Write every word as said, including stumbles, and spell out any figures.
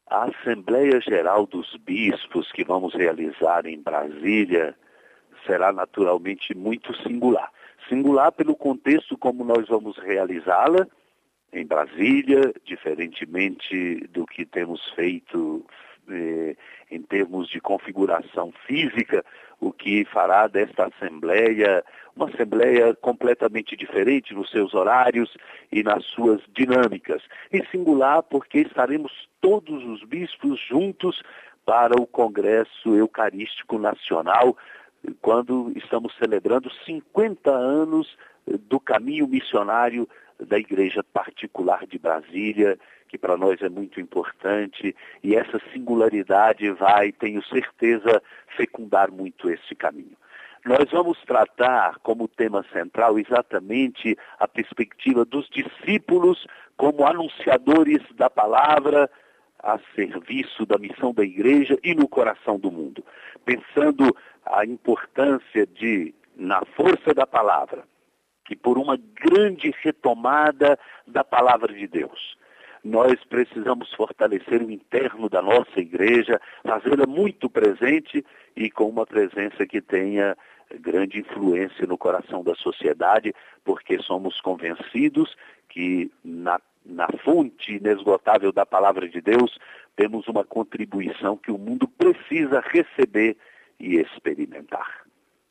A Assembleia Geral dos Bispos que vamos realizar em Brasília será naturalmente muito singular. Singular pelo contexto como nós vamos realizá-la em Brasília, diferentemente do que temos feito eh, em termos de configuração física, o que fará desta Assembleia uma Assembleia completamente diferente nos seus horários e nas suas dinâmicas. E singular porque estaremos todos os bispos juntos para o Congresso Eucarístico Nacional, quando estamos celebrando cinquenta anos do caminho missionário da Igreja Particular de Brasília, que para nós é muito importante, e essa singularidade vai, tenho certeza, fecundar muito esse caminho. Nós vamos tratar como tema central exatamente a perspectiva dos discípulos como anunciadores da palavra a serviço da missão da igreja e no coração do mundo, pensando a importância de, na força da palavra, que por uma grande retomada da palavra de Deus, nós precisamos fortalecer o interno da nossa igreja, fazê-la muito presente e com uma presença que tenha grande influência no coração da sociedade, porque somos convencidos que na, na fonte inesgotável da palavra de Deus temos uma contribuição que o mundo precisa receber e experimentar.